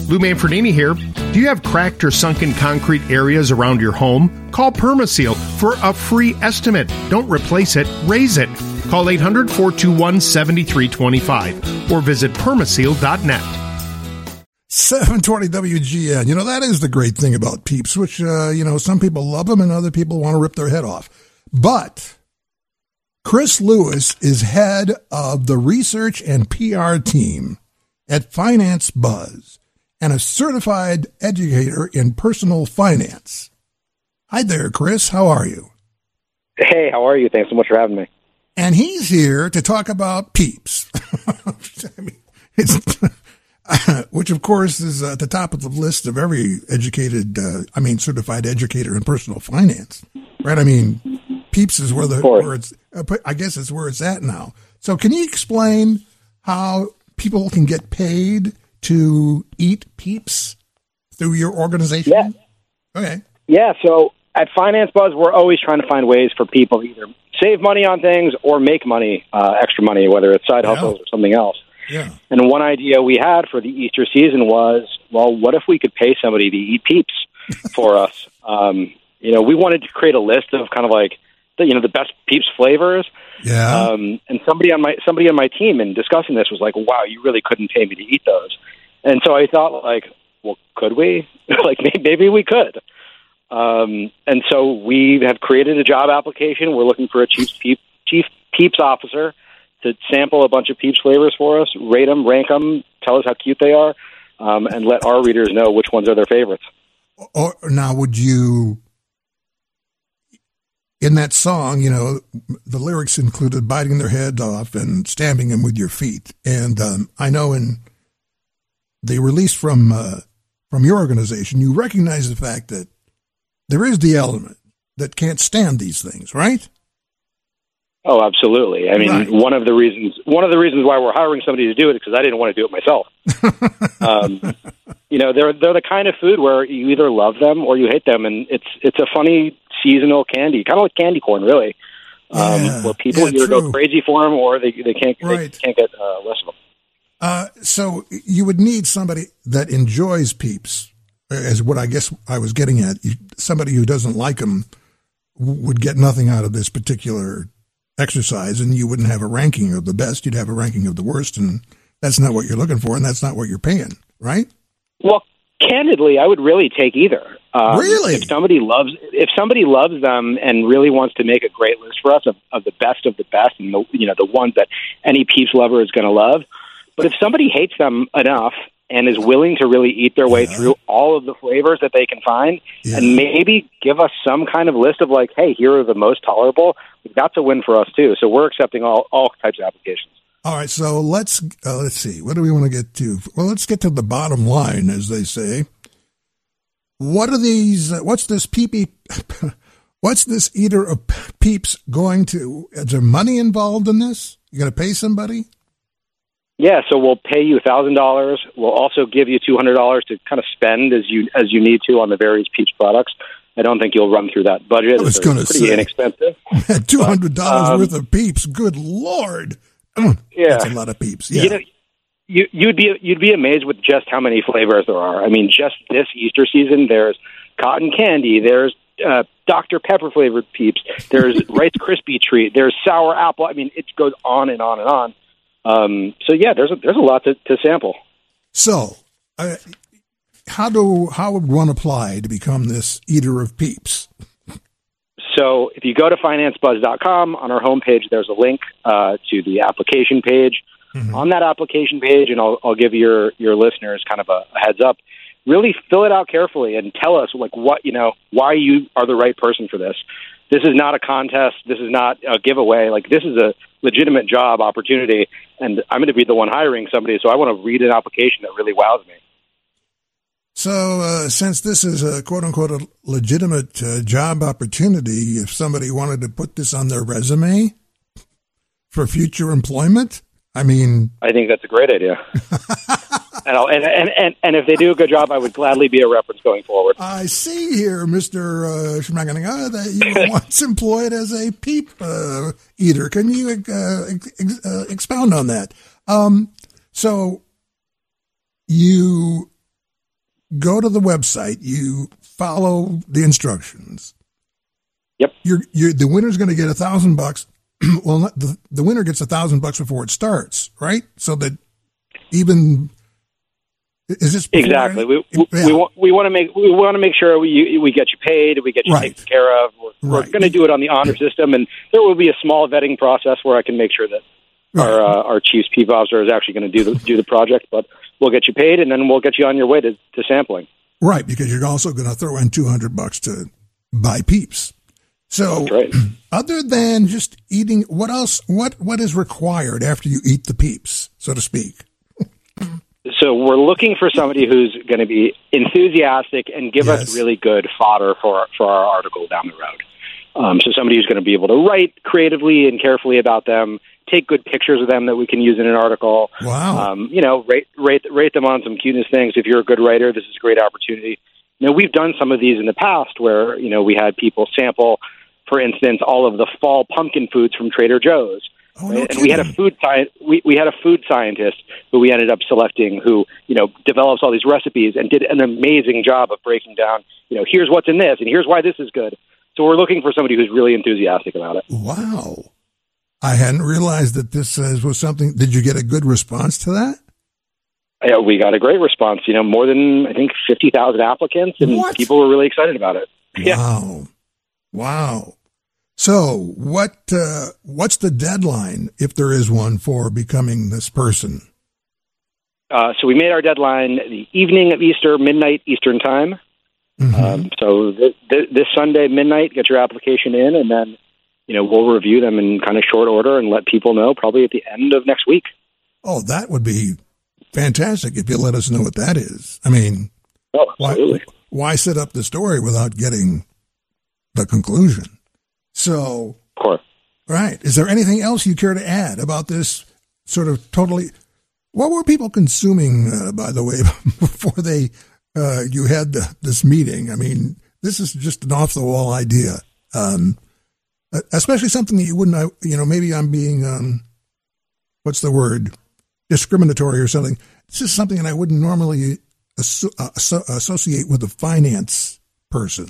Lou Manfredini here. Do you have cracked or sunken concrete areas around your home? Call Permaseal for a free estimate. Don't replace it, raise it. Call 800-421-7325 or visit permaseal.net. 720 WGN. You know, that is the great thing about Peeps, which, some people love them and other people want to rip their head off. But Chris Lewis is head of the research and PR team at Finance Buzz and a certified educator in personal finance. Hi there, Chris. How are you? Hey, how are you? Thanks so much for having me. And he's here to talk about Peeps. I mean, which, of course, is at the top of the list of every certified educator in personal finance, right? I mean, Peeps is where it's where it's at now. So can you explain how people can get paid to eat Peeps through your organization? Yeah. Okay. Yeah, so at Finance Buzz, we're always trying to find ways for people to either save money on things or make money, extra money, whether it's side hustles or something else. Yeah. And one idea we had for the Easter season was, well, what if we could pay somebody to eat Peeps for us? We wanted to create a list of kind of like the best Peeps flavors. Yeah. And somebody on my team in discussing this was like, wow, you really couldn't pay me to eat those. And so I thought, like, well, could we? Like, maybe we could. And so we have created a job application. We're looking for a chief Peeps officer to sample a bunch of Peeps flavors for us, rate them, rank them, tell us how cute they are, and let our readers know which ones are their favorites. Or now, would you, in that song, the lyrics included biting their heads off and stamping them with your feet. And I know in the release from your organization, you recognize the fact that there is the element that can't stand these things, right? Oh, absolutely. I mean, right. one of the reasons why we're hiring somebody to do it is because I didn't want to do it myself. They're the kind of food where you either love them or you hate them, and it's a funny seasonal candy, kind of like candy corn, really, where people either go crazy for them or they can't they can't get less of them. So you would need somebody that enjoys Peeps, as what I guess I was getting at. Somebody who doesn't like them would get nothing out of this particular exercise, and you wouldn't have a ranking of the best. You'd have a ranking of the worst, and that's not what you're looking for, and that's not what you're paying, right? Well, candidly, I would really take either. Really? If somebody loves them and really wants to make a great list for us of the best, and the ones that any Peeps lover is going to love. But if somebody hates them enough and is willing to really eat their way through all of the flavors that they can find and maybe give us some kind of list of like, hey, here are the most tolerable, that's a win for us too. So we're accepting all types of applications. All right, so let's see. What do we want to get to? Well, let's get to the bottom line, as they say. What are these? What's this What's this eater of Peeps going to? Is there money involved in this? You going to pay somebody? Yeah, so we'll pay you $1,000. We'll also give you $200 to kind of spend as you need to on the various Peeps products. I don't think you'll run through that budget. I was going to say, pretty inexpensive. $200 worth of Peeps. Good Lord! Yeah, that's a lot of Peeps. Yeah, you'd be amazed with just how many flavors there are. I mean, just this Easter season, there's cotton candy, there's Dr. Pepper flavored Peeps, there's Rice Krispie treat, there's sour apple. I mean, it goes on and on and on. So yeah, there's a lot to sample. So, how would one apply to become this eater of Peeps? So if you go to financebuzz.com, on our homepage, there's a link to the application page. Mm-hmm. On that application page, and I'll give your listeners kind of a heads up, really fill it out carefully and tell us why you are the right person for this. This is not a contest. This is not a giveaway. Like, this is a legitimate job opportunity, and I'm going to be the one hiring somebody, so I want to read an application that really wows me. So since this is a quote-unquote a legitimate job opportunity, if somebody wanted to put this on their resume for future employment, I think that's a great idea. and if they do a good job, I would gladly be a reference going forward. I see here, Mr. Schmaganiga, that you were once employed as a Peep eater. Can you expound on that? So you go to the website, you follow the instructions. Yep. The winner's going to get $1,000. Well, the winner gets $1,000 before it starts, right? So that even is this exactly? We want to make sure we get you paid, we get you taken care of. We're going to do it on the honor system, and there will be a small vetting process where I can make sure that our chief's peep officer is actually going to do the project. But we'll get you paid, and then we'll get you on your way to sampling. Right, because you're also going to throw in $200 to buy peeps. So, other than just eating, what else? What is required after you eat the peeps, so to speak? So we're looking for somebody who's going to be enthusiastic and give us really good fodder for our article down the road. So somebody who's going to be able to write creatively and carefully about them, take good pictures of them that we can use in an article. Wow. Rate them on some cuteness things. If you're a good writer, this is a great opportunity. We've done some of these in the past where, we had people sample, for instance, all of the fall pumpkin foods from Trader Joe's. Oh, no and we had a food scientist who we ended up selecting who, develops all these recipes and did an amazing job of breaking down, here's what's in this and here's why this is good. So we're looking for somebody who's really enthusiastic about it. Wow. I hadn't realized that this was something. Did you get a good response to that? Yeah, we got a great response. More than, I think, 50,000 applicants, and people were really excited about it. Wow. So what's the deadline, if there is one, for becoming this person? So we made our deadline the evening of Easter, midnight Eastern time. Mm-hmm. So this Sunday, midnight, get your application in, and then, we'll review them in kind of short order and let people know probably at the end of next week. Oh, that would be fantastic if you let us know what that is. I mean, why set up the story without getting the conclusion? So, of course. Right. Is there anything else you care to add about this sort of totally? What were people consuming, by the way, before you had this meeting? I mean, this is just an off the wall idea, especially something that you wouldn't. Maybe I'm being, what's the word, discriminatory or something. This is something that I wouldn't normally associate with a finance person.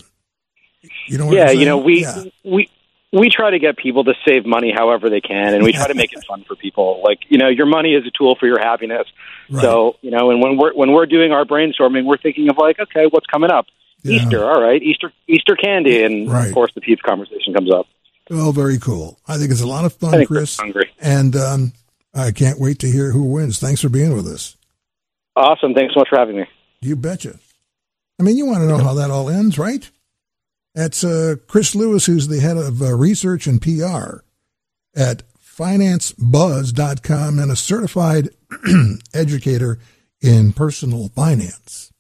We try to get people to save money however they can, and we try to make it fun for people. Your money is a tool for your happiness. Right. So, and when we're doing our brainstorming, we're thinking of okay, what's coming up? Yeah. Easter, all right, Easter candy, and of course the Peeps conversation comes up. Oh, very cool. I think it's a lot of fun, Chris. And I can't wait to hear who wins. Thanks for being with us. Awesome. Thanks so much for having me. You betcha. I mean, you want to know how that all ends, right? That's Chris Lewis, who's the head of research and PR at financebuzz.com and a certified educator in personal finance.